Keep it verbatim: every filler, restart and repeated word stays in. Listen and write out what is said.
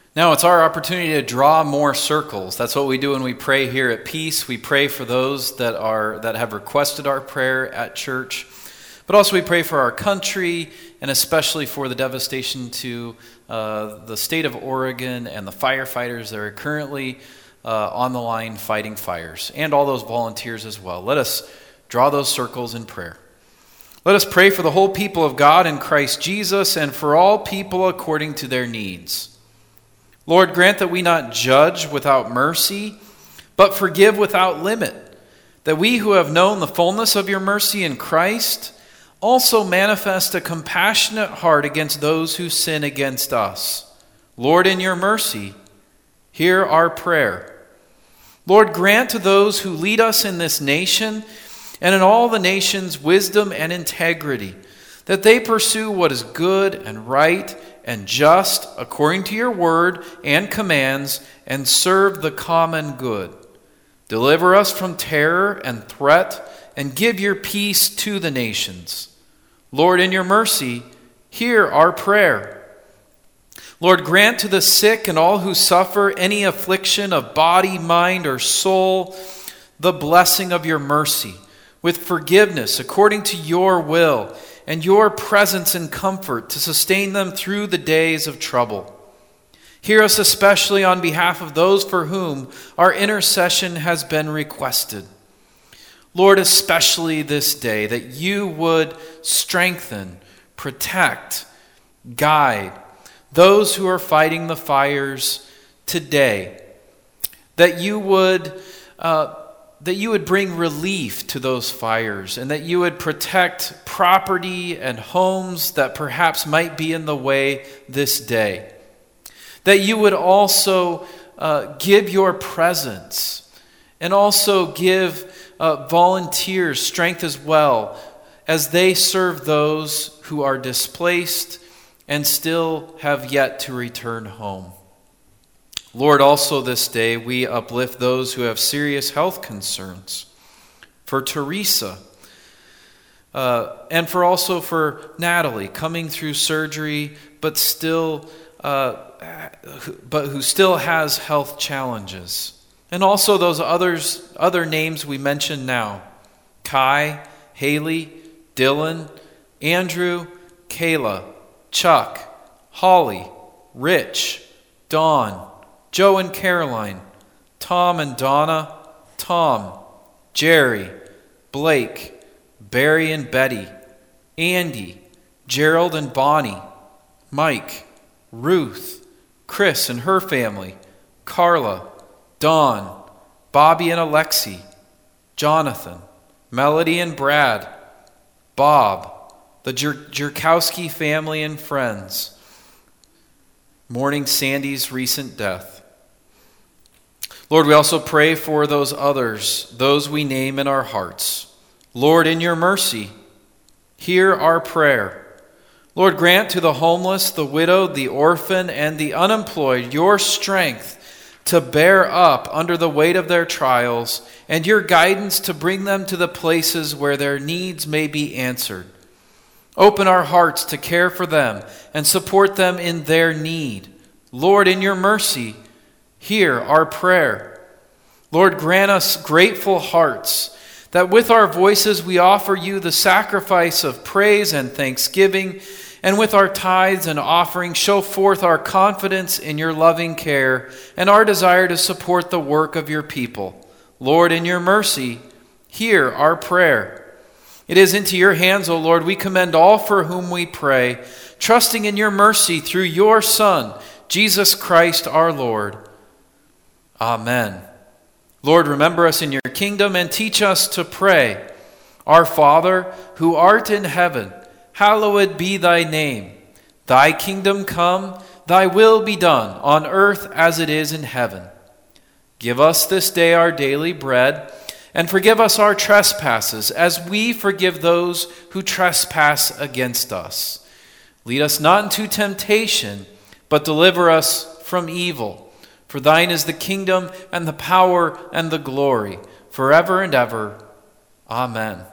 Now it's our opportunity to draw more circles. That's what we do when we pray here at Peace. We pray for those that are that have requested our prayer at church. But also we pray for our country, and especially for the devastation to uh, the state of Oregon and the firefighters that are currently uh, on the line fighting fires, and all those volunteers as well. Let us draw those circles in prayer. Let us pray for the whole people of God in Christ Jesus, and for all people according to their needs. Lord, grant that we not judge without mercy, but forgive without limit, that we who have known the fullness of your mercy in Christ also manifest a compassionate heart against those who sin against us. Lord, in your mercy, hear our prayer. Lord, grant to those who lead us in this nation and in all the nations wisdom and integrity, that they pursue what is good and right and just according to your word and commands, and serve the common good. Deliver us from terror and threat, and give your peace to the nations. Lord, in your mercy, hear our prayer. Lord, grant to the sick and all who suffer any affliction of body, mind, or soul the blessing of your mercy, with forgiveness according to your will, and your presence and comfort to sustain them through the days of trouble. Hear us especially on behalf of those for whom our intercession has been requested. Lord, especially this day, that you would strengthen, protect, guide those who are fighting the fires today, that you would uh, that you would bring relief to those fires, and that you would protect property and homes that perhaps might be in the way this day. That you would also uh, give your presence, and also give uh, volunteers strength as well, as they serve those who are displaced and still have yet to return home. Lord, also this day we uplift those who have serious health concerns. For Teresa, uh, and for also for Natalie, coming through surgery, but still, uh, but who still has health challenges. And also those others, other names we mentioned now: Kai, Haley, Dylan, Andrew, Kayla, Chuck, Holly, Rich, Dawn, Joe and Caroline, Tom and Donna, Tom, Jerry, Blake, Barry and Betty, Andy, Gerald and Bonnie, Mike, Ruth, Chris and her family, Carla, Dawn, Bobby and Alexi, Jonathan, Melody and Brad, Bob, the Jer- Jerkowski family and friends, mourning Sandy's recent death. Lord, we also pray for those others, those we name in our hearts. Lord, in your mercy, hear our prayer. Lord, grant to the homeless, the widowed, the orphan, and the unemployed your strength to bear up under the weight of their trials, and your guidance to bring them to the places where their needs may be answered. Open our hearts to care for them and support them in their need. Lord, in your mercy, hear our prayer. Lord, grant us grateful hearts, that with our voices we offer you the sacrifice of praise and thanksgiving, and with our tithes and offerings show forth our confidence in your loving care and our desire to support the work of your people. Lord, in your mercy, hear our prayer. It is into your hands, O Lord, we commend all for whom we pray, trusting in your mercy through your Son, Jesus Christ our Lord. Amen. Lord, remember us in your kingdom and teach us to pray. Our Father, who art in heaven, hallowed be thy name. Thy kingdom come, thy will be done, on earth as it is in heaven. Give us this day our daily bread, and forgive us our trespasses, as we forgive those who trespass against us. Lead us not into temptation, but deliver us from evil. For thine is the kingdom and the power and the glory, forever and ever. Amen.